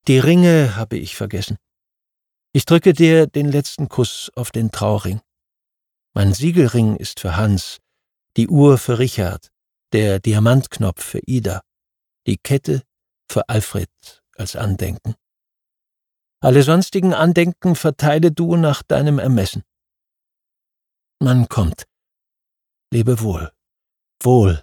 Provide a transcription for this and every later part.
Die Ringe habe ich vergessen. Ich drücke dir den letzten Kuss auf den Trauring. Mein Siegelring ist für Hans, die Uhr für Richard, der Diamantknopf für Ida, die Kette für Alfred als Andenken. Alle sonstigen Andenken verteile du nach deinem Ermessen. Man kommt. Lebe wohl. Wohl.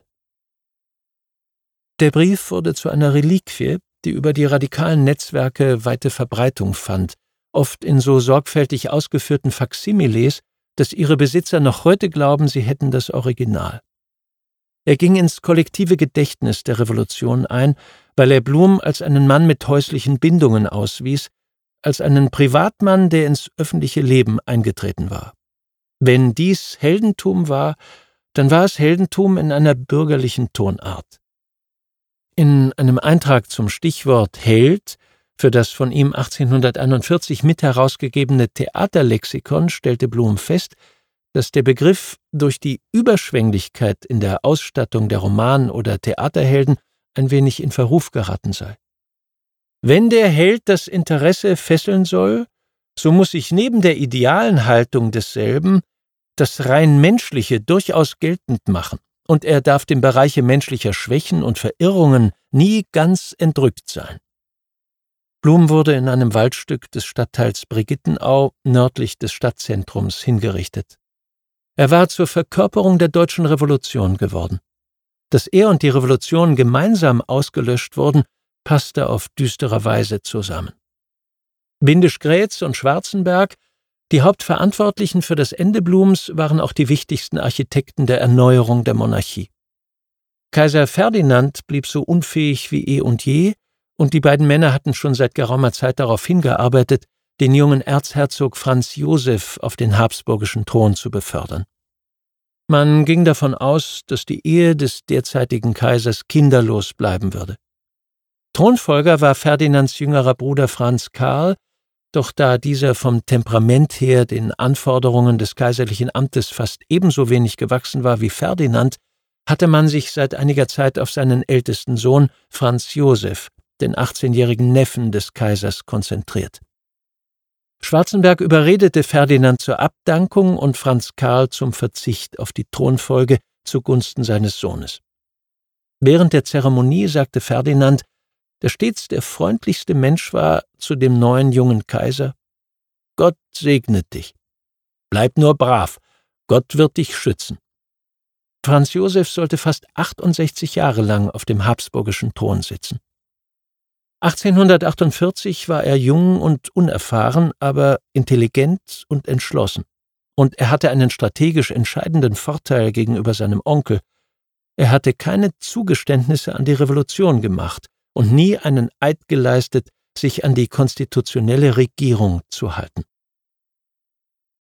Der Brief wurde zu einer Reliquie, die über die radikalen Netzwerke weite Verbreitung fand, oft in so sorgfältig ausgeführten Faksimiles, dass ihre Besitzer noch heute glauben, sie hätten das Original. Er ging ins kollektive Gedächtnis der Revolution ein, weil er Blum als einen Mann mit häuslichen Bindungen auswies, als einen Privatmann, der ins öffentliche Leben eingetreten war. Wenn dies Heldentum war, dann war es Heldentum in einer bürgerlichen Tonart. In einem Eintrag zum Stichwort Held für das von ihm 1841 mit herausgegebene Theaterlexikon stellte Blum fest, dass der Begriff durch die Überschwänglichkeit in der Ausstattung der Roman- oder Theaterhelden ein wenig in Verruf geraten sei. Wenn der Held das Interesse fesseln soll, so muss sich neben der idealen Haltung desselben das rein Menschliche durchaus geltend machen, und er darf dem Bereiche menschlicher Schwächen und Verirrungen nie ganz entrückt sein. Blum wurde in einem Waldstück des Stadtteils Brigittenau nördlich des Stadtzentrums hingerichtet. Er war zur Verkörperung der deutschen Revolution geworden. Dass er und die Revolution gemeinsam ausgelöscht wurden, passte auf düstere Weise zusammen. Windisch-Graetz und Schwarzenberg, die Hauptverantwortlichen für das Ende Blums, waren auch die wichtigsten Architekten der Erneuerung der Monarchie. Kaiser Ferdinand blieb so unfähig wie eh und je, und die beiden Männer hatten schon seit geraumer Zeit darauf hingearbeitet, den jungen Erzherzog Franz Josef auf den habsburgischen Thron zu befördern. Man ging davon aus, dass die Ehe des derzeitigen Kaisers kinderlos bleiben würde. Thronfolger war Ferdinands jüngerer Bruder Franz Karl, doch da dieser vom Temperament her den Anforderungen des kaiserlichen Amtes fast ebenso wenig gewachsen war wie Ferdinand, hatte man sich seit einiger Zeit auf seinen ältesten Sohn Franz Josef, den 18-jährigen Neffen des Kaisers, konzentriert. Schwarzenberg überredete Ferdinand zur Abdankung und Franz Karl zum Verzicht auf die Thronfolge zugunsten seines Sohnes. Während der Zeremonie sagte Ferdinand, der stets der freundlichste Mensch war, zu dem neuen jungen Kaiser: »Gott segnet dich. Bleib nur brav, Gott wird dich schützen.« Franz Josef sollte fast 68 Jahre lang auf dem habsburgischen Thron sitzen. 1848 war er jung und unerfahren, aber intelligent und entschlossen. Und er hatte einen strategisch entscheidenden Vorteil gegenüber seinem Onkel. Er hatte keine Zugeständnisse an die Revolution gemacht und nie einen Eid geleistet, sich an die konstitutionelle Regierung zu halten.